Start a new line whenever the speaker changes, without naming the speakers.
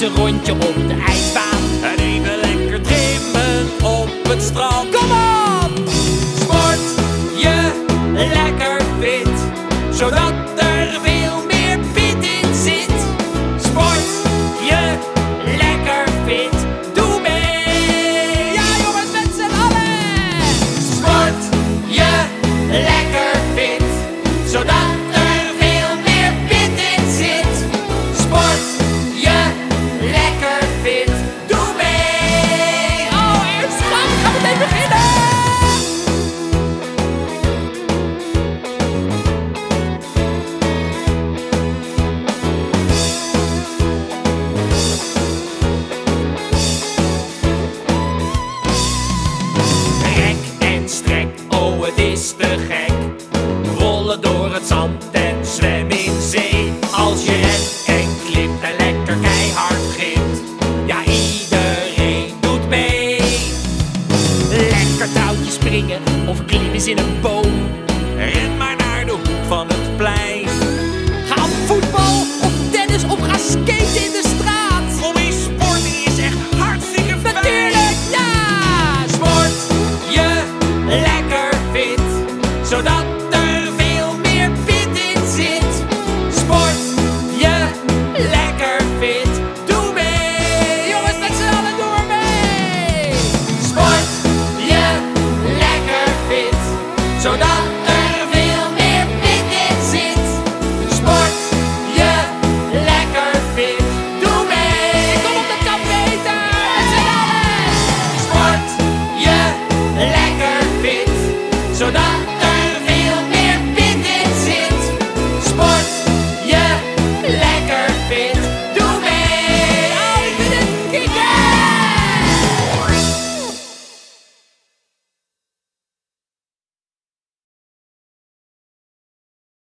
een rondje op de ijsbaan.
En even lekker trimmen op het strand.
Kom op!
Sport je lekker fit, zodat er veel meer pit in zit. Sport je lekker fit, doe mee.
Ja jongens, met z'n allen!
Sport je lekker fit, zodat er veel meer pit in zit. Sport je lekker fit, doe mee.
Oh, eerst gaan we meteen beginnen!
Rek en strek, oh het is te gek. Rollen door het zand en zwem in zee. Als je rent en klimt en lekker keihard grimt. Ja, iedereen doet mee.
Lekker touwtjes springen of klim eens in een boot.